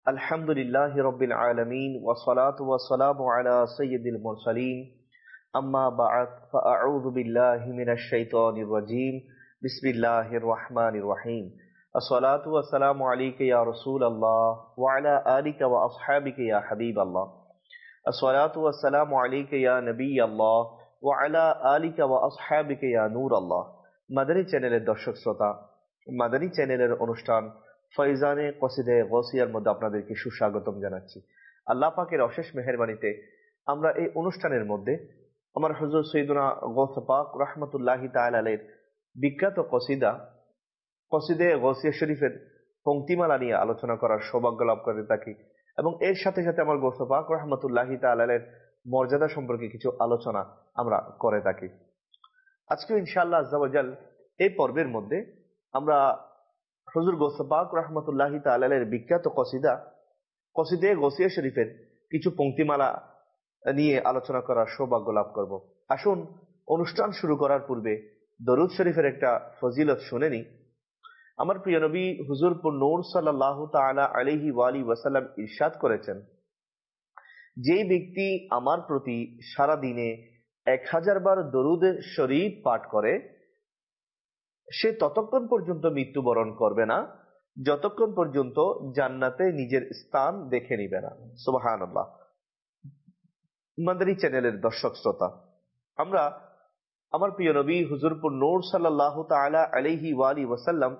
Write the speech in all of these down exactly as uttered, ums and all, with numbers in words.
الحمد لله رب العالمين والصلاة والسلام على سيد المرسلين أما بعد فأعوذ بالله من الشيطان الرجيم بسم الله الرحمن الرحيم الصلاة والسلام عليك يا رسول الله وعلى آلك وأصحابك يا حبيب الله الصلاة والسلام عليك يا نبي الله وعلى آلك وأصحابك يا نور الله মাদানী চ্যানেলের দর্শক শ্রোতা, মাদানী চ্যানেলের অনুষ্ঠান ফয়জানে কসিদে গসিয়ার মধ্যে আপনাদেরকে সুস্বাগতম জানাচ্ছি। আল্লাহ পাকের অশেষ মেহেরবানিতে আমরা এই অনুষ্ঠানের মধ্যে আমার হুজুর সৈয়দুনা গৌস পাক রাহমাতুল্লাহি তাআলা আলাইহির বিখ্যাত কসিদা কসিদে গসিয়া শরীফের পংক্তিমালা নিয়ে আলোচনা করার সৌভাগ্য লাভ করে থাকি এবং এর সাথে সাথে আমার গৌস পাক রাহমাতুল্লাহি তাআলা আলাইহির মর্যাদা সম্পর্কে কিছু আলোচনা আমরা করে থাকি। আজকে ইনশাআল্লাহ আজ্জা ওয়া জাল এই পর্বের মধ্যে আমরা হুজুর গৌস পাক রাহমাতুল্লাহি তাআলা আলাইহির বিখ্যাত কসিদা কসিদে গসিয়া শরীফের কিছু পংক্তিমালা নিয়ে আলোচনা করার সৌভাগ্য লাভ করব। আসুন অনুষ্ঠান শুরু করার পূর্বে দরুদ শরীফের একটা ফজিলত শুনে নি। আমার প্রিয় নবী হুজুর পুর নূর সাল্লাল্লাহু তাআলা আলাইহি ওয়া আলিহি ওয়াসাল্লাম ইরশাদ করেছেন, যে ব্যক্তি আমার প্রতি সারা দিনে এক হাজার বার দরুদ শরীফ পাঠ করে সে ততক্ষণ পর্যন্ত মৃত্যুবরণ করবে না যতক্ষণ পর্যন্ত জান্নাতে নিজের স্থান দেখে নিবে না। সুবহানাল্লাহ। মাদানী চ্যানেলের দর্শক শ্রোতা, আমরা আমার প্রিয় নবী হুজুরপুর নূর সাল্লাল্লাহু তাআলা আলাইহি ওয়া আলিহি ওয়াসাল্লাম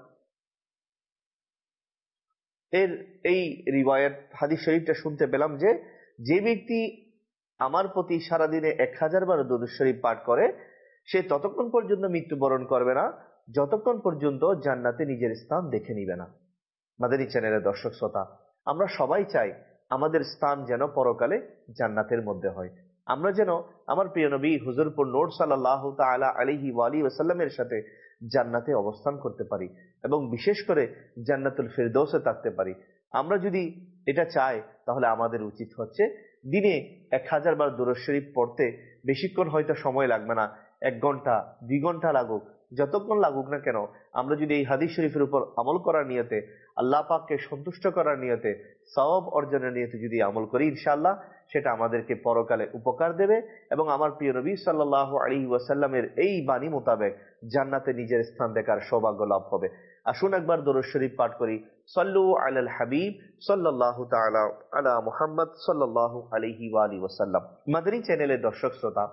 এর এই রিওয়ায়াত হাদিস শরীফটা শুনতে পেলাম যে যে ব্যক্তি আমার প্রতি সারাদিনে এক হাজার বার দরুদ শরীফ পাঠ করে সে ততক্ষণ পর্যন্ত মৃত্যুবরণ করবে না যতক্ষণ পর্যন্ত জান্নাতে নিজের স্থান দেখে নিবে না। মাদানী চ্যানেলের দর্শক শ্রোতা, আমরা সবাই চাই আমাদের স্থান যেন পরকালে জান্নাতের মধ্যে হয়। আমরা যেন আমার প্রিয় নবী হুজুরপুর নূর সাল্লাল্লাহু তাআলা আলাইহি ওয়া আলিহি ওয়াসাল্লামের সাথে জান্নাতে অবস্থান করতে পারি এবং বিশেষ করে জান্নাতুল ফিরদৌসে থাকতে পারি। আমরা যদি এটা চাই তাহলে আমাদের উচিত হচ্ছে দিনে এক হাজার বার দরুদ শরীফ পড়তে বেশিক্ষণ হয়তো সময় লাগবে না, এক ঘন্টা দুই ঘন্টা লাগুক, যতক্ষণ লাগুক না কেন, আমরা যদি এই হাদিস শরীফের উপর আমল করার নিয়তে, আল্লাহ পাককে সন্তুষ্ট করার নিয়তে, সওয়াব অর্জনের নিয়তে যদি আমল করি, ইনশাআল্লাহ সেটা আমাদেরকে পরকালে উপকার দেবে এবং আমার প্রিয় নবী সাল্লাল্লাহু আলাইহি ওয়াসাল্লামের এই বাণী মোতাবেক জান্নাতে নিজের স্থান দেখার সৌভাগ্য লাভ হবে। আসুন একবার দরুদ শরীফ পাঠ করি। সাল্লু আলাল হাবিব সাল্লাল্লাহু তাআলা আলা মুহাম্মদ সাল্লাল্লাহু আলাইহি ওয়া আলিহি ওয়াসাল্লাম। মাদানী চ্যানেলের দর্শক শ্রোতা,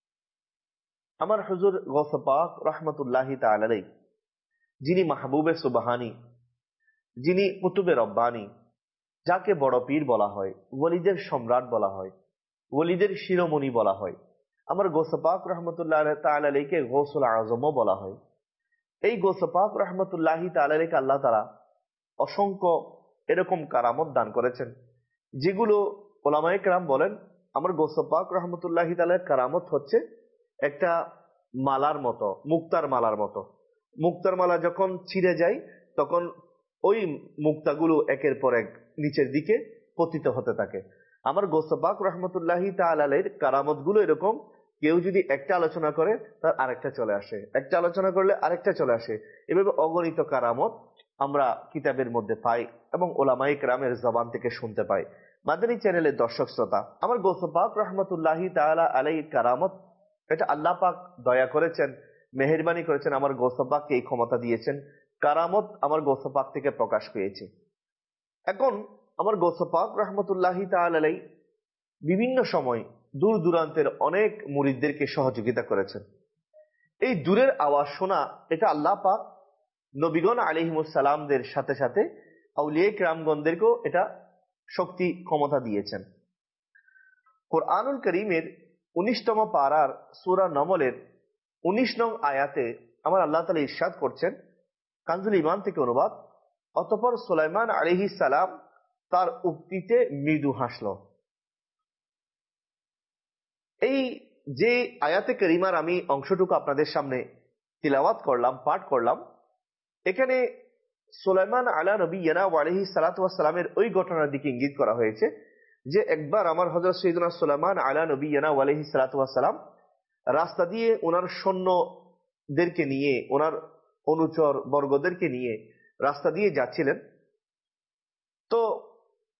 আমার হুজুর গৌস পাক রাহমাতুল্লাহি তাআলা আলাইহি, যিনি মাহবুবে সুবহানী, যিনি কুতুবে রব্বানী, যাকে বড় পীর বলা হয়, ওলিদের সম্রাট বলা হয়, ওলিদের শিরোমণি বলা হয়, আমার গৌস পাক রাহমাতুল্লাহি তাআলা আলাইহিকে গৌসুল আযমও বলা হয়। এই গৌস পাক রাহমাতুল্লাহি তাআলা আলাইহিকে আল্লাহ তাআলা অসংখ্য এরকম কারামত দান করেছেন যেগুলো উলামায়ে কেরাম বলেন আমার গৌস পাক রাহমাতুল্লাহি তাআলার কারামত হচ্ছে একটা মালার মতো, মুক্তার মালার মতো। মুক্তার মালা যখন ছিঁড়ে যায় তখন ওই মুক্তাগুলো একের পর এক নিচের দিকে পতিত হতে থাকে। আমার গৌস পাক রাহমাতুল্লাহি তাআলা আলাইহির কারামত গুলো এরকম, কেউ যদি একটা আলোচনা করে তার আরেকটা চলে আসে, একটা আলোচনা করলে আরেকটা চলে আসে। এভাবে অগণিত কারামত আমরা কিতাবের মধ্যে পাই এবং উলামায়ে কেরামের জবান থেকে শুনতে পাই। মাদানী চ্যানেলের দর্শক শ্রোতা, আমার গৌস পাক রাহমাতুল্লাহি তাআলা আলাইহির কারামত, এটা আল্লাহ পাক দয়া করেছেন, মেহেরবানি করেছেন, আমার গৌস পাককে এই ক্ষমতা দিয়েছেন। কারামত আমার গৌস পাক থেকে প্রকাশ পেয়েছে। এখন আমার গৌস পাক রাহমাতুল্লাহি তাআলা আলাইহি বিভিন্ন সময় দূর দূরান্তের অনেক মুরিদদেরকে সহযোগিতা করেছেন। এই দূরের আওয়াজ শোনা, এটা আল্লাহ পাক নবীগণ আলাইহিমুস সালামদের সাথে সাথে আউলিয়া কিরামগণদেরকেও এটা শক্তি ক্ষমতা দিয়েছেন। কুরআনুল কারীমের উনিশতম পারার সূরা নমলের উনিশ নং আয়াতে আমার আল্লাহ তাআলা ইরশাদ করছেন, কানজুল ঈমান থেকে অনুবাদ, অতঃপর সুলাইমান আলাইহিস সালাম তার উক্তিতে মৃদু হাসল। এই যে আয়াতে কারিমার আমি অংশটুকু আপনাদের সামনে তিলাওয়াত করলাম, পাঠ করলাম, এখানে সুলাইমান আলা নবিয়্যিনা ওয়া আলাইহিস সালাতু ওয়াস সালামের ওই ঘটনার দিকে ইঙ্গিত করা হয়েছে যে একবার আমার হযরত সাইয়্যিদুনা সুলাইমান আলা নবিয়্যিনা ওয়া আলাইহিস সালাতু ওয়াস সালাম রাস্তা দিয়ে ওনার সৈন্যদেরকে নিয়ে, ওনার অনুচর বর্গদেরকে নিয়ে রাস্তা দিয়ে যাচ্ছিলেন। তো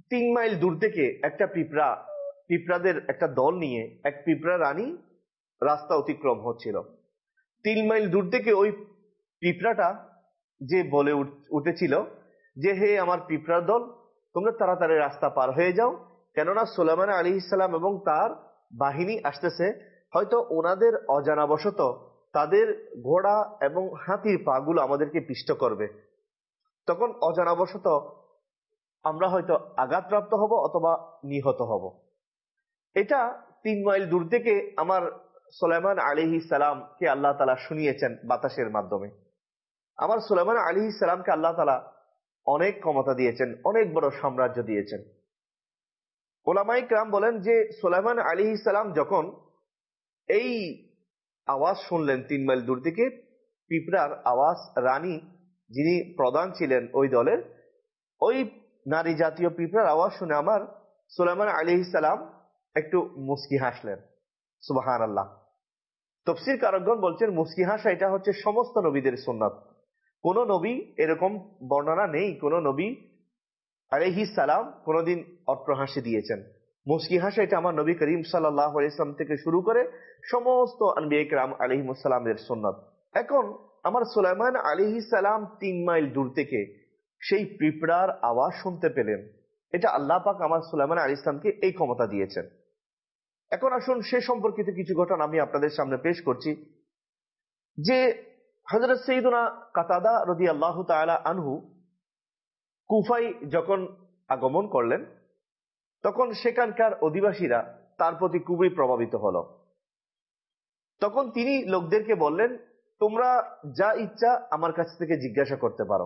তিন মাইল দূর থেকে একটা পিঁপড়া পিঁপড়াদের একটা দল নিয়ে এক পিঁপড়া রানী রাস্তা অতিক্রম হচ্ছিল। তিন মাইল দূর থেকে ওই পিঁপড়াটা যে বলে উঠেছিল যে, হে আমার পিঁপড়ার দল, তোমরা তাড়াতাড়ি রাস্তা পার হয়ে যাও, কেননা সুলাইমান আলাইহিস সালাম এবং তার বাহিনী আসতেছে, হয়তো ওনাদের অজানাবশত তাদের ঘোড়া এবং হাতির পাগুলো আমাদেরকে পিষ্ট করবে, তখন অজানাবশত আমরা হয়তো আঘাতপ্রাপ্ত হব অথবা নিহত হব। এটা তিন মাইল দূর থেকে আমার সুলাইমান আলাইহিস সালামকে আল্লাহ তাআলা শুনিয়েছেন বাতাসের মাধ্যমে। আমার সুলাইমান আলাইহিস সালামকে আল্লাহ তাআলা অনেক ক্ষমতা দিয়েছেন, অনেক বড় সাম্রাজ্য দিয়েছেন। ওলামায়ে কেরাম বলেন যে সুলাইমান আলাইহিস সালাম যখন এই আওয়াজ শুনলেন তিন মাইল দূর থেকে পিঁপড়ার আওয়াজ, রানী যিনি প্রধান ছিলেন ওই দলের, ওই নারী জাতীয় পিঁপড়ার আওয়াজ শুনে আমার সুলাইমান আলাইহিস সালাম একটু মুস্কি হাসলেন। সুবহানাল্লাহ। তাফসীর কারকগণ বলছেন মুস্কি হাসা এটা হচ্ছে সমস্ত নবীদের সুন্নাত। কোন নবী এরকম বর্ণনা নেই কোন নবী আলাইহিস সালাম কোনদিন অট্টহাসি দিয়েছেন। মুস্কি হাসা এটা আমার নবী করিম সাল্লাল্লাহু আলাইহি ওয়াসাল্লাম থেকে শুরু করে সমস্ত আম্বিয়া কিরাম আলাইহিমুস সালামের সুন্নাত। এখন আমার সুলাইমান আলাইহিস সালাম তিন মাইল দূর থেকে সেই পিঁপড়ার আওয়াজ শুনতে পেলেন। এটা আল্লাহ পাক আমার সুলাইমান আলাইহিস সালামকে এই ক্ষমতা দিয়েছেন। এখন আসুন সে সম্পর্কিত কিছু ঘটনা আমি আপনাদের সামনে পেশ করছি। যে হযরত সাইয়্যিদুনা কাতাদা রাদিয়াল্লাহু তাআলা আনহু কুফায় যখন আগমন করলেন, তখন সেখানকার অধিবাসীরা তার প্রতি খুবই প্রভাবিত হলো। তখন তিনি লোকদেরকে বললেন, তোমরা যা ইচ্ছা আমার কাছ থেকে জিজ্ঞাসা করতে পারো।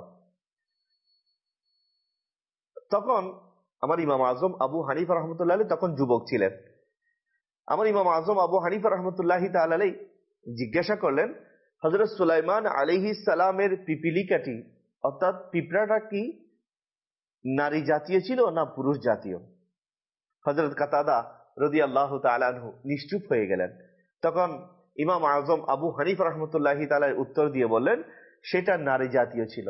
তখন আমার ইমাম আজম আবু হানিফা রহমতুল্লাহ আলাইহি তখন যুবক ছিলেন। আমার ইমাম আজম আবু হানিফা রহমতুল্লাহি তাআলা আলাইহি জিজ্ঞাসা করলেন, হযরত সুলাইমান আলাইহিস সালামের পিপিলিকাটি অর্থাৎ পিঁপড়াটা কি নারী জাতীয় ছিল না পুরুষ জাতীয়? হযরত কাতাদা রাদিয়াল্লাহু তাআলা আনহু নিশ্চুপ হয়ে গেলেন। তখন ইমাম আজম আবু হানিফা রহমতুল্লাহি তাআলা উত্তর দিয়ে বললেন, সেটা নারী জাতীয় ছিল।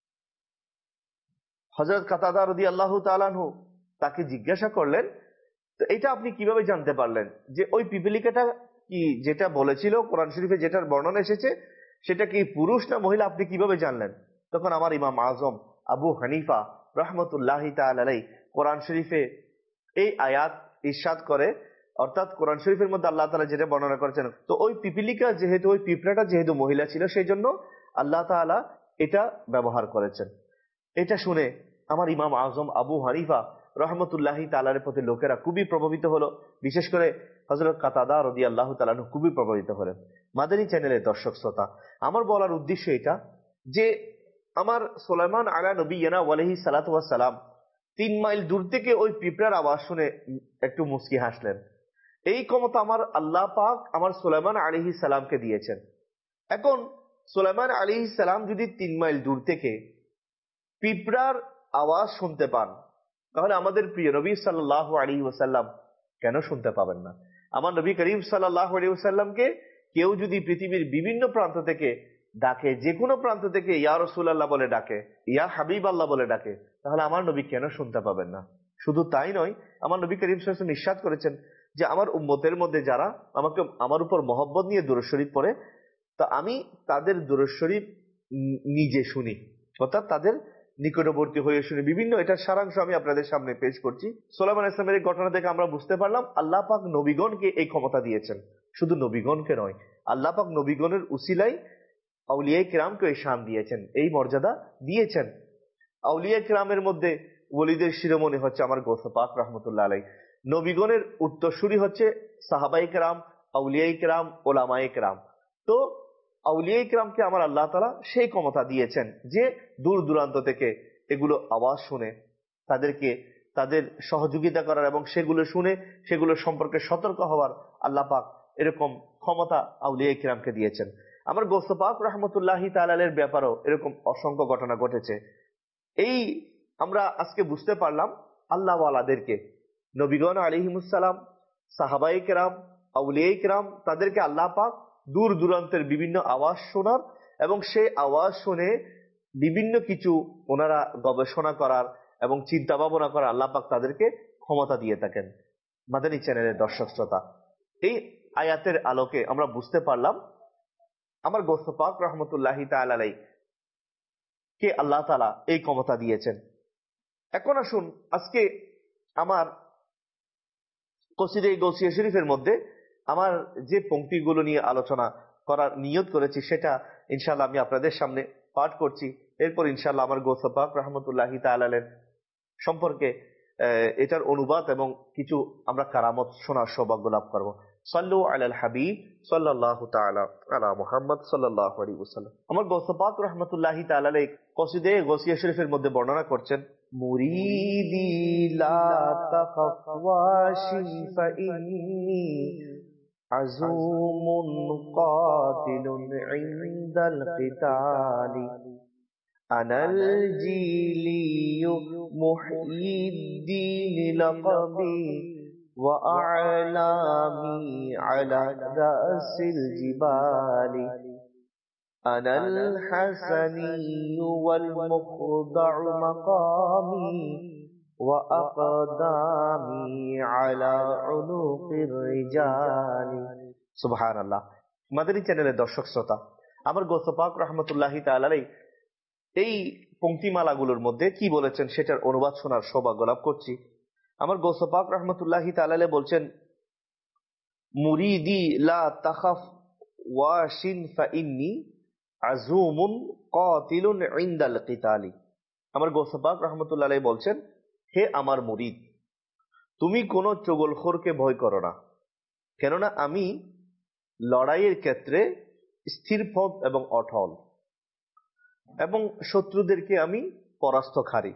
হযরত কাতাদা রাদিয়াল্লাহু তাআলা আনহু তাকে জিজ্ঞাসা করলেন, তো এটা আপনি কিভাবে জানতে পারলেন যে ওই পিপিলিকাটা কি যেটা বলেছিল কোরআন শরীফে যেটার বর্ণনা এসেছে সেটা কি পুরুষ না মহিলা, আপনি কিভাবে জানলেন? তখন আমার ইমাম আজম আবু হানিফা রহমতুল্লাহি তাআলা আলাইহি কোরআন শরীফে এই আয়াত ইরশাদ করে, অর্থাৎ কোরআন শরীফের মধ্যে আল্লাহ তাআলা যেটা বর্ণনা করেছেন, তো ওই পিপিলিকা যেহেতু ওই পিঁপড়াটা যেহেতু মহিলা ছিল সেই জন্য আল্লাহ তাআলা এটা ব্যবহার করেছেন। এটা শুনে আমার ইমাম আজম আবু হানিফা রহমতুল্লাহি তাআলার প্রতি লোকেরা খুবই প্রভাবিত হলো, বিশেষ করে হযরত কাতাদা রাদিয়াল্লাহু তাআলা আনহু খুবই প্রভাবিত হলেন। মাদানী চ্যানেলের দর্শক শ্রোতা, আমার বলার উদ্দেশ্য এটা যে আমার সুলাইমান আলা নবিয়্যিনা ওয়ালাইহি সালাতু ওয়াস সালাম তিন মাইল দূর থেকে ওই পিঁপড়ার আওয়াজ শুনে একটু মুস্কি হাসলেন। এই ক্ষমতা আমার আল্লাহ পাক আমার সুলাইমান আলাইহিস সালামকে দিয়েছেন। এখন সুলাইমান আলাইহিস সালাম যদি তিন মাইল দূর থেকে পিঁপড়ার আওয়াজ শুনতে পান, তাহলে আমাদের প্রিয় নবী সাল্লাল্লাহু আলাইহি ওয়াসাল্লাম কেন শুনতে পাবেন না? আমার নবী করিম সাল্লাল্লাহু আলাইহি ওয়াসাল্লামকে কেউ যদি পৃথিবীর বিভিন্ন প্রান্ত থেকে ডাকে, যে কোনো প্রান্ত থেকে ইয়া রাসূলুল্লাহ বলে ডাকে, ইয়া হাবিবাল্লাহ বলে ডাকে, তাহলে আমার নবী কেন শুনতে পাবেন না? শুধু তাই নয়, আমার নবী করিম সাল্লাল্লাহু আলাইহি ওয়াসাল্লাম ইরশাদ করেছেন যে আমার উম্মতের মধ্যে যারা আমাকে আমার উপর মহব্বত নিয়ে দুরূদ শরীফ পড়ে, তো আমি তাদের দুরূদ শরীফ নিজে শুনি, অর্থাৎ তাদের নিকটবর্তী হয়ে শুনে বিভিন্ন, এটার সারাংশ আমি আপনাদের সামনে পেশ করছি। সুলাইমান আলাইহিস সালামের এই ঘটনা থেকে আমরা বুঝতে পারলাম আল্লাহ পাক নবীগণকে এই ক্ষমতা দিয়েছেন। শুধু নবীগণকে নয়, আল্লাহ পাক নবীগণের উসিলায় আউলিয়া কিরামকে এই শান দিয়েছেন, এই মর্যাদা দিয়েছেন। আউলিয়া কিরামের মধ্যে ওলিদের শিরোমণি হচ্ছে আমার গৌস পাক রহমতুল্লাহ আলাইহি। নবীগণের উত্তরসূরি হচ্ছে সাহাবাই কিরাম, আউলিয়া কিরাম, ওলামায়ে কিরাম। তো আউলিয়া কিরামকে আমার আল্লাহ তাআলা সেই ক্ষমতা দিয়েছেন যে দূর দূরান্ত থেকে এগুলো আওয়াজ শুনে তাদেরকে তাদের সহযোগিতা করার এবং সেগুলো শুনে সেগুলো সম্পর্কে সতর্ক হওয়ার আল্লাহ পাক এরকম ক্ষমতা আউলিয়া কিরামকে দিয়েছেন। আমার গৌস পাক রহমতুল্লাহি তাআলা এর ব্যাপারেও এরকম অসংখ্য ঘটনা ঘটেছে। এই আমরা আজকে বুঝতে পারলাম আল্লাহ ওয়ালাদেরকে, নবীগণ আলাইহিমুস সালাম, সাহাবায়ে কেরাম, আউলিয়া কিরাম, তাদেরকে আল্লাহ পাক দূর দূরান্তের বিভিন্ন আওয়াজ শোনার এবং সেই আওয়াজ শুনে বিভিন্ন কিছু ওনারা গবেষণা করার এবং চিন্তা ভাবনা করা আল্লাহ পাক তাদেরকে ক্ষমতা দিয়ে থাকেন। মাদানী চ্যানেলের দর্শক শ্রোতা, এই আয়াতের আলোকে আমরা বুঝতে পারলাম আমার গৌস পাক রহমতুল্লাহি তাআলা আলাইহি কে আল্লাহ তাআলা এই ক্ষমতা দিয়েছেন। এখন আসুন আজকে আমার কসিদে গৌসিয়া শরীফের মধ্যে আমার যে পংক্তিগুলো নিয়ে আলোচনা করার নিয়ত করেছি সেটা ইনশাআল্লাহ আমি আপনাদের সামনে পাঠ করছি। এরপর ইনশাআল্লাহ আমার গৌস পাক রহমতুল্লাহি তাআলা আলাইহি সম্পর্কে এটার অনুবাদ এবং কিছু আমরা কারামত শোনার সৌভাগ্য লাভ করবো। সাল্লু আলাল হাবিব সাল্লাল্লাহু তাআলা আলা মুহাম্মদ সাল্লাল্লাহু আলাইহি ওয়াসাল্লাম। আমার গৌস পাক রহমতুল্লাহি তাআলা আলাইহি কসিদে গৌসিয়া শরীফের মধ্যে বর্ণনা করছেন, মুরিদি লা তাখাফ ওয়াশিন ফাইন্নী আযুমুন কাতিলুন ইনদাল কিতালি আনাল জিলিয়ু মুহইদ্দিন লাকাবি ওয়া আ'লামি আলা রাসিল জিবালি আনাল হাসানিয়ু ওয়াল মুখদাউ মাকামি ওয়া আকদামি আলা উনুকির রিজালি। সুবহানাল্লাহ। মাদানী চ্যানেলের দর্শক শ্রোতা, আমার গৌস পাক রহমতুল্লাহি তাআলা আলাইহি এই পংক্তিমালাগুলোর মধ্যে কি বলেছেন সেটার অনুবাদ শোনার সৌভাগ্য লাভ করছি। আমার গৌস পাক রহমতুল্লাহি তাআলা আলাইহি বলছেন, মুরিদি লা তাখাফ ওয়াশিন ফাইন্নী আযুমুন কাতিলুন ইনদাল কিতালি। আমার গৌস পাক রহমতুল্লাহি আলাইহি বলছেন, হে আমার মুরিদ, তুমি কোন চগলখোরকে ভয় করো না, কেননা আমি লড়াইয়ের ক্ষেত্রে স্থিরপদ এবং অটল, এবং শত্রুদেরকে আমি পরাস্তকারী।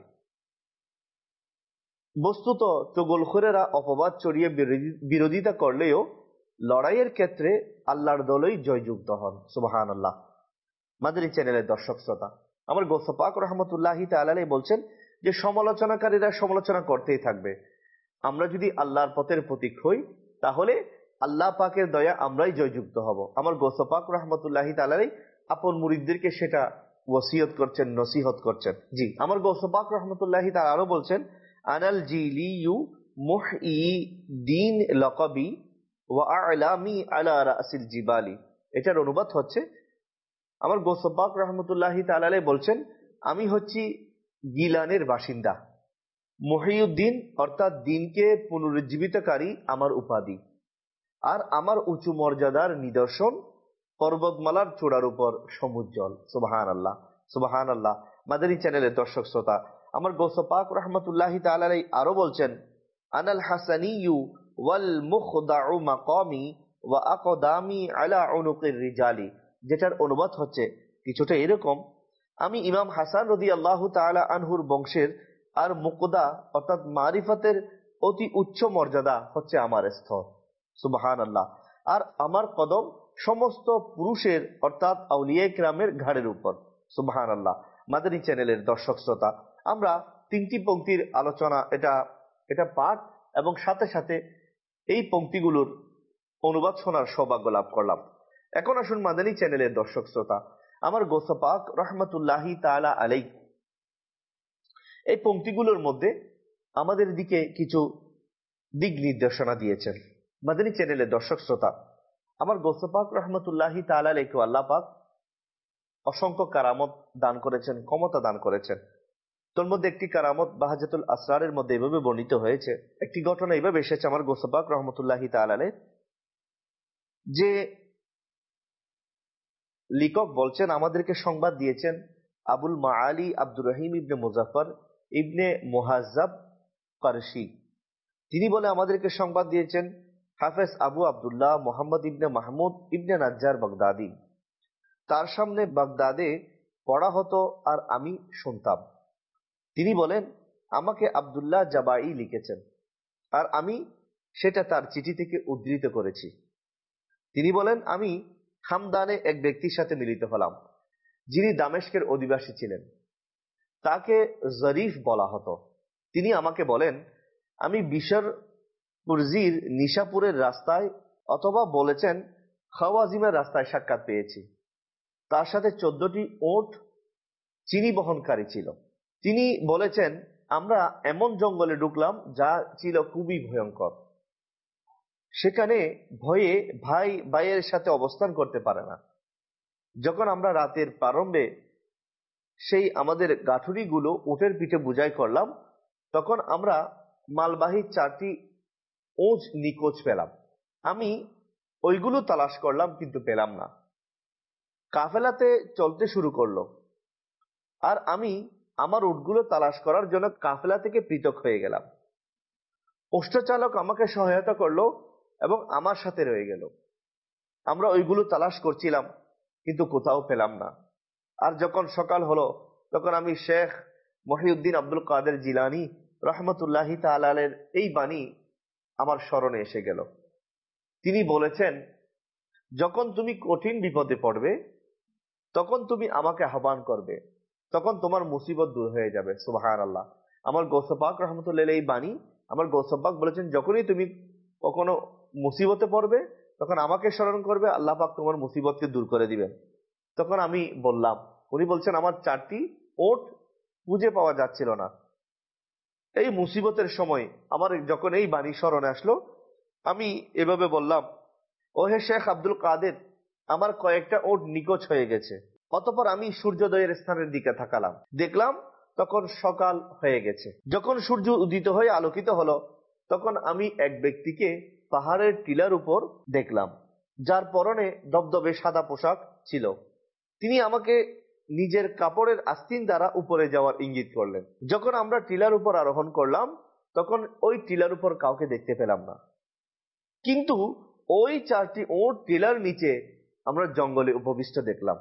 বস্তুত চগলখোরেরা অপবাদ চড়িয়ে বিরোধিতা করলেও লড়াইয়ের ক্ষেত্রে আল্লাহর দলই জয়যুক্ত হন। সুবহানাল্লাহ। মাদানী চ্যানেলের দর্শক শ্রোতা, আমার গৌস পাক রহমতুল্লাহি তাআলা আলাইহি বলছেন যে সমালোচনাকারীরা সমালোচনা করতেই থাকবে, আমরা যদি আল্লাহর পথের প্রতীক হই তাহলে আল্লাহ পাকের দয়া আমরাই জয়যুক্ত হব। আমার গৌস পাক রহমতুল্লাহি তাআলা আলাইহি আপন মুরিদদেরকে সেটা ওসিয়ত করছেন, নসিহত করছেন। জি, আমার গৌস পাক রহমতুল্লাহি তাআলা আরো বলছেন, আনাল জিলিয়ু মুহইদ্দিন লাকাবি ওয়া আ'লামি আলা রাসিল জিবালি। এটার অনুবাদ হচ্ছে, আমার গৌস পাক রহমতুল্লাহি তাআলা আলাইহি বলছেন, আমি হচ্ছি গিলানের বাসিন্দা। মুহইউদ্দিন অর্থাৎ দিনকে পুনরুজ্জীবিতকারী আমার উপাধি, আর আমার উঁচু মর্যাদার নিদর্শন পর্বতমালার চূড়ার উপর সমুজ্জ্বল। সুবহানাল্লাহ, সুবহানাল্লাহ। মাদানী চ্যানেলের দর্শক শ্রোতা, আমার গৌস পাক রহমতুল্লাহি তাআলা আলাইহি আরো বলছেন, আনাল হাসানিয়ু ওয়াল মুখদাউ মাকামি ওয়া আকদামি আলা উনুকির রিজালি। যেটার অনুবাদ হচ্ছে কিছুটা এরকম, আমি ইমাম হাসান রাদিয়াল্লাহু তাআলা আনহুর বংশের, আর মুকদা অর্থাৎ মারিফাতের অতি উচ্চ মর্যাদা হচ্ছে আমার স্থল। সুবহানাল্লাহ। আর আমার কদম সমস্ত পুরুষের অর্থাৎ আউলিয়া কিরামের ঘাড়ের উপর। সুবহানাল্লাহ। মাদানী চ্যানেলের দর্শক শ্রোতা, আমরা তিনটি পংক্তির আলোচনা, এটা এটা পাঠ এবং সাথে সাথে এই পংক্তিগুলোর অনুবাদ শোনার সৌভাগ্য লাভ করলাম। এখন আসুন মাদানী চ্যানেলের দর্শক শ্রোতা, আমার গৌস পাক রহমতুল্লাহি তাআলা আলাইহি এই পংক্তিগুলোর মধ্যে আমাদের দিকে কিছু দিক নির্দেশনা দিয়েছেন। মাদানী চ্যানেলের দর্শক শ্রোতা, আমার গৌস পাক রহমতুল্লাহি তাআলা আলাইহি আল্লাহ পাক অসংখ্য কারামত দান করেছেন, ক্ষমতা দান করেছেন। তোর মধ্যে একটি কারামত বাহাজাতুল আসরারের মধ্যে এভাবে বর্ণিত হয়েছে, একটি ঘটনা এইভাবে এসেছে আমার গৌস পাক রহমতুল্লাহি তাআলা আলাইহি, যে লিখক বলছেন আমাদেরকে সংবাদ দিয়েছেন আবুল মাআলি আব্দুর রহিম ইবনে মুজাফফর ইবনে মুহাজ্জাব কারশি। তিনি বলে আমাদেরকে সংবাদ দিয়েছেন হাফেজ আবু আব্দুল্লাহ মোহাম্মদ ইবনে মাহমুদ ইবনে নাজ্জার বাগদাদি। তার সামনে বাগদাদে পড়া হতো আর আমি শুনতাম। তিনি বলেন আমাকে আব্দুল্লাহ জাবাই লিখেছেন, আর আমি সেটা তার চিঠি থেকে উদ্ধৃত করেছি। তিনি বলেন আমি হামদানে এক ব্যক্তির সাথে মিলিত হলাম, যিনি দামেস্কের অধিবাসী ছিলেন। তাকে জরিফ বলা হতো। তিনি আমাকে বলেন আমি বিশর পুরজির নিশাপুরের রাস্তায়, অথবা বলেছেন খাওয়াজিমের রাস্তায় সাক্ষাৎ পেয়েছি। তার সাথে চোদ্দটি ওট চিনি বহনকারী ছিল। তিনি বলেছেন আমরা এমন জঙ্গলে ঢুকলাম যা ছিল খুবই ভয়ঙ্কর। সেখানে ভয়ে ভাই ভাইয়ের সাথে অবস্থান করতে পারে না। যখন আমরা রাতের প্রারম্ভে সেই আমাদের গাঠুরিগুলো উটের পিঠে বোঝাই করলাম, তখন আমরা মালবাহী চারটি ওজ নিখোঁজ পেলাম। আমি ওইগুলো তালাশ করলাম কিন্তু পেলাম না। কাফেলাতে চলতে শুরু করলো, আর আমি আমার উটগুলো তালাশ করার জন্য কাফেলা থেকে পৃথক হয়ে গেলাম। উষ্টচালক আমাকে সহায়তা করলো এবং আমার সাথে রয়ে গেল। আমরা ওইগুলো তালাশ করছিলাম কিন্তু কোথাও পেলাম না। আর যখন সকাল হলো তখন আমি শেখ মহিউদ্দিন আব্দুল কাদের জিলানী রহমতুল্লাহি তাআলার এই বাণী আমার স্মরণে এসে গেল। তিনি বলেছেন, যখন তুমি কঠিন বিপদে পড়বে তখন তুমি আমাকে আহ্বান করবে, তখন তোমার মুসিবত দূর হয়ে যাবে। সুবহানাল্লাহ। আমার গৌসে পাক রহমতুল্লাহ এই বাণী, আমার গৌসে পাক বলেছেন, যখনই তুমি কখনো মুসিবতে পড়বে তখন আমাকে স্মরণ করবে, আল্লাহ পাক তোমার মুসিবতকে দূর করে দিবেন। তখন আমি বললাম, উনি বলছেন আমার চারটি ওট খুঁজে পাওয়া যাচ্ছিল না। এই মুসিবতের সময় আমার যখন এই বাণী স্মরণে আসলো, আমি এভাবে বললাম, ও হে শেখ আব্দুল কাদের, আমার কয়েকটা ওট নিখোঁজ হয়ে গেছে। অতঃপর আমি সূর্যোদয়ের স্থানের দিকে তাকালাম, দেখলাম তখন সকাল হয়ে গেছে। যখন সূর্য উদিত হয়ে আলোকিত হলো তখন আমি এক ব্যক্তিকে পাহাড়ের টিলার উপর দেখলাম, যার পরনে দবদবে সাদা পোশাক ছিল। তিনি আমাকে নিজের কাপড়ের আস্তিন দ্বারা উপরে যাওয়ার ইঙ্গিত করলেন। যখন আমরা টিলার উপর আরোহণ করলাম তখন ওই টিলার উপর কাউকে দেখতে পেলাম না, কিন্তু ওই চারটি ওট টিলার নিচে আমরা জঙ্গলে উপবিষ্ট দেখলাম।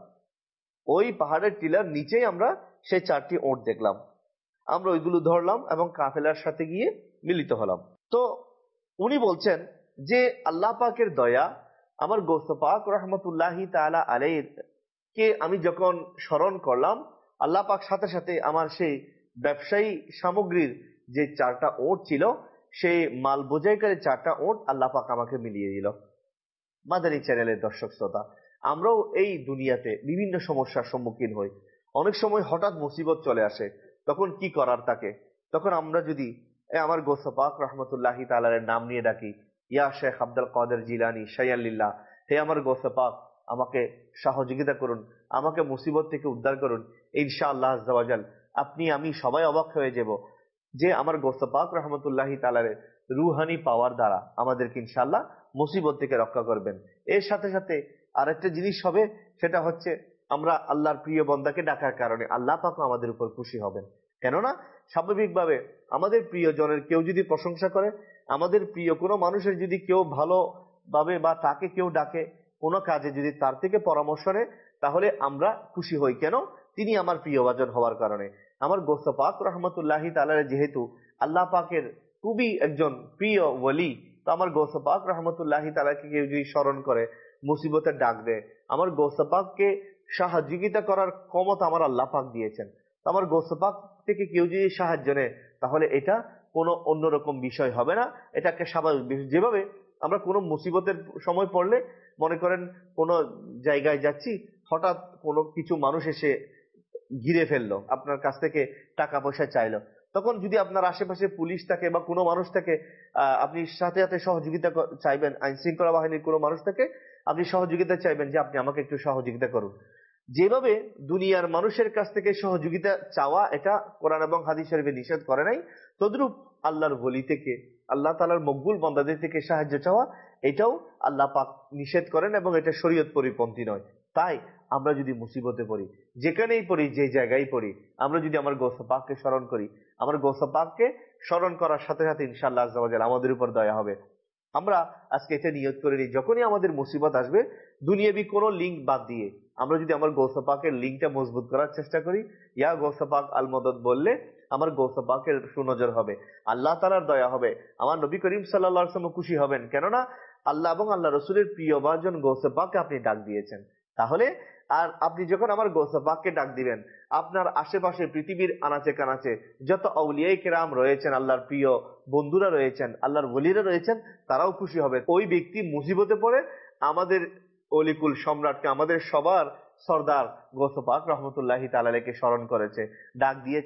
ওই পাহাড়ের টিলার নিচেই আমরা সেই চারটি ওট দেখলাম। আমরা ওইগুলো ধরলাম এবং কাফেলার সাথে গিয়ে মিলিত হলাম। তো উনি বলছেন যে আল্লাহ পাকের দয়া, আমার গৌসে পাক রহমতুল্লাহি তাআলা আলাইহির কে আমি যখন স্মরণ করলাম, আল্লাহ পাক সাথে সাথে আমার সেই ব্যবসায়ী সামগ্রীর যে চারটা ওট ছিল, সেই মাল বোঝাইকারী চারটা ওট আল্লাহ পাক আমাকে মিলিয়ে দিল। মাদানী চ্যানেলের দর্শক শ্রোতা, আমরাও এই দুনিয়াতে বিভিন্ন সমস্যার সম্মুখীন হই। অনেক সময় হঠাৎ মুসিবত চলে আসে, তখন কি করার থাকে? তখন আমরা যদি আমার গৌসে পাক রহমতুল্লাহি তাআলার নাম নিয়ে ডাকি, ইয়া শেখ আব্দুল কাদের জিলানী শাইয়াল্লিল্লাহ, হে আমার গৌসে পাক, আমাকে সহযোগিতা করুন, আমাকে মুসিবত থেকে উদ্ধার করুন, ইনশাআল্লাহ আজ্জা ওয়া জাল আপনি আমি সবাই অবাক হয়ে যাব যে আমার গৌসে পাক রহমতুল্লাহি তাআলার রুহানি পাওয়ার দ্বারা আমাদেরকে ইনশাআল্লাহ মুসিবত থেকে রক্ষা করবেন। এর সাথে সাথে আরেকটা জিনিস হবে, সেটা হচ্ছে আমরা আল্লাহর প্রিয় বান্দাকে ডাকার কারণে আল্লাহ পাক আমাদের উপর খুশি হবেন। কেননা স্বাভাবিকভাবে আমাদের প্রিয় জনের কেউ যদি প্রশংসা করে, আমাদের প্রিয় কোনো মানুষের যদি কেউ ভালো ভাবে বা তাকে কেউ ডাকে কোনো কাজে, যদি তার থেকে পরামর্শ নেয়, তাহলে আমরা খুশি হই। কেন? তিনি আমার প্রিয়ভাজন হওয়ার কারণে। আমার গৌসে পাক রহমতুল্লাহি তাআলা যেহেতু আল্লাহ পাকের খুবই একজন প্রিয় ওয়ালি, তো আমার গৌসে পাক রহমতুল্লাহি তাআলাকে কেউ যদি স্মরণ করে, মুসিবতের ডাক দেয়, আমার গৌসে পাককে সহযোগিতা করার ক্ষমতা আমার আল্লাহ পাক দিয়েছেন। আমার গৌসে পাক থেকে কেউ যদি সাহায্য নেয়, তাহলে এটা কোনো অন্যরকম বিষয় হবে না, এটা একটা স্বাভাবিক বিষয়। যেভাবে আমরা কোনো মুসিবতের সময় পড়লে, মনে করেন কোনো জায়গায় যাচ্ছি, হঠাৎ কোনো কিছু মানুষ এসে ঘিরে ফেললো, আপনার কাছ থেকে টাকা পয়সা চাইলো, তখন যদি আপনার আশেপাশে পুলিশ থাকে বা কোনো মানুষ থাকে, আহ আপনি সাথে সাথে সহযোগিতা চাইবেন। আইন শৃঙ্খলা বাহিনীর কোনো মানুষ থাকে, আপনি সহযোগিতা চাইবেন যে আপনি আমাকে একটু সহযোগিতা করুন। যেভাবে দুনিয়ার মানুষের কাছ থেকে সহযোগিতা চাওয়া এটা কোরআন এবং হাদিস শরীফে নিষেধ করে নাই, তদ্রূপ আল্লাহর ওলি থেকে, আল্লাহ তাআলার মকবুল বান্দাদের থেকে সাহায্য চাওয়া, এটাও আল্লাহ পাক নিষেধ করেন এবং এটা শরীয়ত পরিপন্থী নয়। তাই আমরা যদি মুসিবতে পড়ি, যেখানেই পড়ি, যে জায়গায় পড়ি, আমরা যদি আমার গৌসে পাককে স্মরণ করি, আমার গৌসে পাককে স্মরণ করার সাথে সাথে ইনশাআল্লাহ আজ্জা ওয়া জাল আমাদের উপর দয়া হবে। আমরা আজকে এটা নিয়ত করে নিই, যখনই আমাদের মুসিবত আসবে, দুনিয়াবি কোনো লিঙ্ক বাদ দিয়ে আমরা যদি আমার গৌসে পাকের লিঙ্কটা মজবুত করার চেষ্টা করি, ইয়া গৌসে পাক আল মদদ বললে আমার গৌসে পাকের সুনজর হবে, আল্লাহ তাআলার দয়া হবে, আমার নবী করিম সাল্লাল্লাহু আলাইহি ওয়াসাল্লাম খুশি হবেন। কেননা আল্লাহ এবং আল্লাহ রসুলের প্রিয় ভাজন গৌসে পাককে আপনি ডাক দিয়েছেন। তাহলে আর আপনি যখন আমার গৌসে পাককে ডাক দিবেন, আপনার আশেপাশে পৃথিবীর আনাচে কানাচে যত আউলিয়ায়ে কেরাম রয়েছেন, আল্লাহর প্রিয় বন্ধুরা রয়েছেন, আল্লাহর ওলিরা রয়েছেন, তারাও খুশি হবে। ওই ব্যক্তি মুসিবতে পড়ে আমাদের অলিকুল সম্রাটকে, আমাদের সবার সর্দার গৌসে পাক রহমতুল্লাহি তাআলাকে স্মরণ করেছে, ডাক দিয়েছে,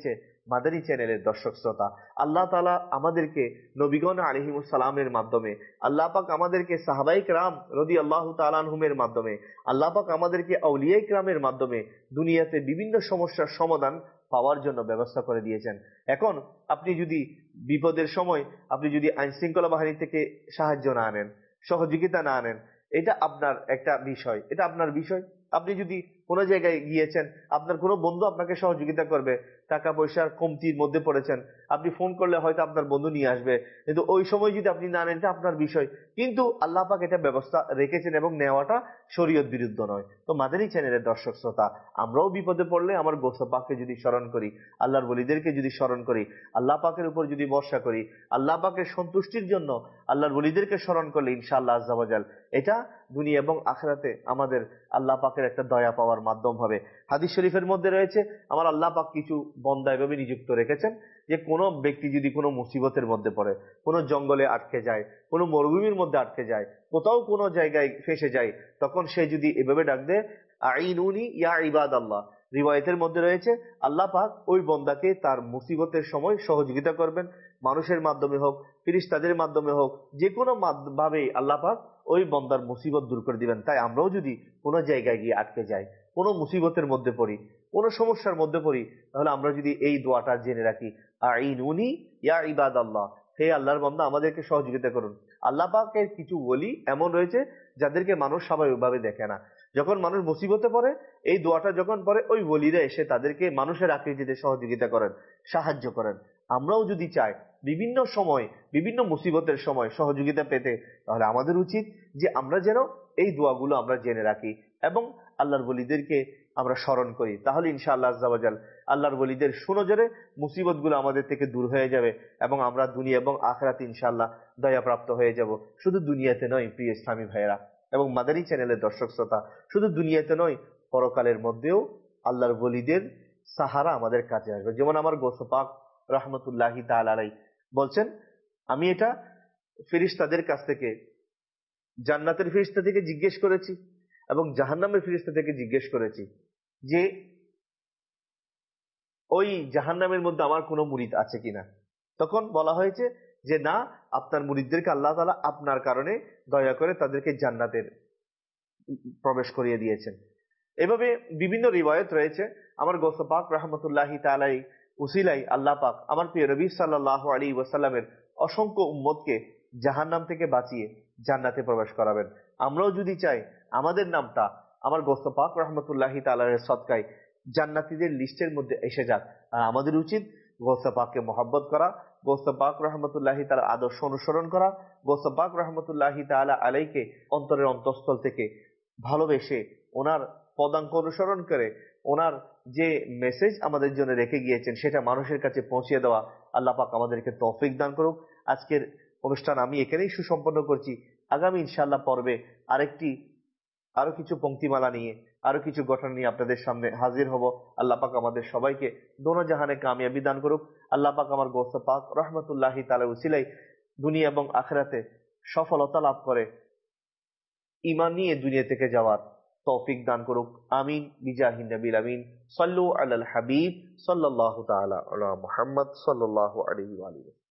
মাদানী চ্যানেলের দর্শক শ্রোতা, আল্লাহ তাআলা আমাদেরকে নবীগণ আলাইহিমুস সালামের মাধ্যমে, আল্লাহ পাক আমাদেরকে সাহাবায়ে কেরাম রাদিয়াল্লাহু তাআলা আনহুমের মাধ্যমে, আল্লাহ পাক আমাদেরকে আউলিয়ায়ে কেরামের মাধ্যমে দুনিয়াতে বিভিন্ন সমস্যার সমাধান পাওয়ার জন্য ব্যবস্থা করে দিয়েছেন। এখন আপনি যদি বিপদের সময় আপনি যদি আইন শৃঙ্খলা বাহিনী থেকে সাহায্য না আনেন, সহযোগিতা না আনেন, এটা আপনার একটা বিষয়, এটা আপনার বিষয়। আপনি যদি কোনো জায়গায় গিয়েছেন, আপনার কোনো বন্ধু আপনাকে সহযোগিতা করবে, টাকা পয়সার কমতির মধ্যে পড়েছেন, আপনি ফোন করলে হয়তো আপনার বন্ধু নিয়ে আসবে, কিন্তু ওই সময় যদি আপনি না নেন, এটা আপনার বিষয়। কিন্তু আল্লাহ পাক এটা ব্যবস্থা রেখেছেন এবং নেওয়াটা শরীয়ত বিরুদ্ধ নয়। তো মাদানী চ্যানেলের দর্শক শ্রোতা, আমরাও বিপদে পড়লে আমার গোস্ত পাককে যদি স্মরণ করি, আল্লাহর ওলিদেরকে যদি স্মরণ করি, আল্লাহ পাকের উপর যদি ভরসা করি, আল্লাহ পাকের সন্তুষ্টির জন্য আল্লাহর ওলিদেরকে স্মরণ করলে ইনশাআল্লাহ আজ্জা ওয়া জাল এটা দুনিয়া এবং আখিরাতে আমাদের আল্লাহ পাকের একটা দয়া পাওয়ার মাধ্যম হবে। হাদিস শরীফের মধ্যে রয়েছে, আমার আল্লাহ পাক কিছু বন্দা এভাবে নিযুক্ত রেখেছেন যে কোনো ব্যক্তি যদি কোনো মুসিবতের মধ্যে পড়ে, কোনো জঙ্গলে আটকে যায়, কোনো মরুভূমির মধ্যে আটকে যায়, কোথাও কোনো জায়গায় ফেসে যায়, তখন সে যদি এভাবে ডাক দেয়, আইনুনি ইয়া ইবাদাল্লাহ, রিওয়ায়াতের মধ্যে রয়েছে আল্লাহ পাক ওই বন্দাকে তার মুসিবতের সময় সহযোগিতা করবেন। মানুষের মাধ্যমে হোক, ফেরেশতাদের মাধ্যমে হোক, যে কোনো ভাবে আল্লাহ পাক ওই বন্দার মুসিবত দূর করে দিবেন। তাই আমরাও যদি কোনো জায়গায় গিয়ে আটকে যাই, কোনো মুসিবতের মধ্যে পড়ি, কোনো সমস্যার মধ্যে পড়ি, তাহলে আমরা যদি এই দোয়াটা জেনে রাখি, আইনুনি ইয়া ইবাদাল্লাহ, হে আল্লাহর বান্দা আমাদেরকে সহযোগিতা করুন। আল্লাহ পাকের কিছু ওলি এমন রয়েছে যাদেরকে মানুষ স্বাভাবিকভাবে দেখে না, যখন মানুষ মুসিবতে পড়ে এই দোয়াটা যখন পড়ে, ওই ওলিরা এসে তাদেরকে মানুষের আকৃতিতে সহযোগিতা করেন, সাহায্য করেন। আমরাও যদি চাই বিভিন্ন সময় বিভিন্ন মুসিবতের সময় সহযোগিতা পেতে, তাহলে আমাদের উচিত যে আমরা যেন এই দোয়াগুলো আমরা জেনে রাখি এবং আল্লাহর ওলিদেরকে আমরা স্মরণ করি। তাহলে ইনশাআল্লাহ আজ্জা ওয়া জাল আল্লাহর ওলিদের সুনজরে মুসিবত গুলো আমাদের থেকে দূর হয়ে যাবে এবং আমরা দুনিয়া এবং আখিরাতে ইনশাআল্লাহ দয়াপ্রাপ্ত হয়ে যাব। শুধু দুনিয়াতে নয় প্রিয় ইসলামী ভাইয়েরা এবং মাদানী চ্যানেলের দর্শক শ্রোতা, শুধু দুনিয়াতে নয় পরকালের মধ্যেও আল্লাহর ওলিদের সাহারা আমাদের কাছে আসবে। যেমন আমার গৌস পাক রহমতুল্লাহি তাআলা আলাইহি বলছেন, আমি এটা ফেরেশতাদের কাছ থেকে, জান্নাতের ফেরেশতা থেকে জিজ্ঞেস করেছি এবং জাহান্নামের ফেরেশতা থেকে জিজ্ঞেস করেছি যে ওই জাহান্নামের মধ্যে আমার কোনো মুরিদ আছে কিনা। তখন বলা হয়েছে যে না, আপনার মুরিদদেরকে আল্লাহ তাআলা আপনার কারণে দয়া করে তাদেরকে জান্নাতের প্রবেশ করিয়ে দিয়েছেন। এভাবে বিভিন্ন রিওয়ায়াত রয়েছে। আমার গৌস পাক রহমতুল্লাহি তাআলা উসিলাই আল্লাহ পাক আমার প্রিয় নবী সাল্লাল্লাহু আলাইহি ওয়াসাল্লামের অসংখ্য উম্মতকে জাহান্নাম থেকে বাঁচিয়ে জান্নাতে প্রবেশ করাবেন। আমরাও যদি চাই আমাদের নামটা আমার গৌস পাক রহমতুল্লাহি তাআলার সদকায় জান্নাতীদের লিস্টের মধ্যে এসে যাক, আর আমাদের উচিত গৌস পাককে মহব্বত করা, গৌস পাক রহমতুল্লাহি তাআলার আদর্শ অনুসরণ করা, গৌস পাক রহমতুল্লাহি তাআলা আলাইকে অন্তরের অন্তঃস্থল থেকে ভালোবেসে ওনার পদাঙ্ক অনুসরণ করে ওনার যে মেসেজ আমাদের জন্য রেখে গিয়েছেন সেটা মানুষের কাছে পৌঁছে দেওয়া। আল্লাহ পাক আমাদেরকে তৌফিক দান করুক। আজকের অনুষ্ঠান আমি এখানেই সুসম্পন্ন করছি। আগামী ইনশাআল্লাহ পর্বে আরেকটি আরো কিছু পংক্তিমালা নিয়ে, আরো কিছু ঘটনা নিয়ে আপনাদের সামনে হাজির হব। আল্লাহ পাক আমাদের সবাইকে দোনো জাহানে কামিয়াবি দান করুক। আল্লাহ পাক আমার গৌস পাক রহমতুল্লাহি তাআলা উসিলাই দুনিয়া এবং আখিরাতে সফলতা লাভ করে ঈমান নিয়ে দুনিয়া থেকে যাওয়ার তৌফিক দান করুক। আমিন বিজাহিন নবিল আমিন। সাল্লু আলাল হাবিব সাল্লাল্লাহু তাআলা আলা মুহাম্মদ সাল্লাল্লাহু আলাইহি ওয়া আলিহি।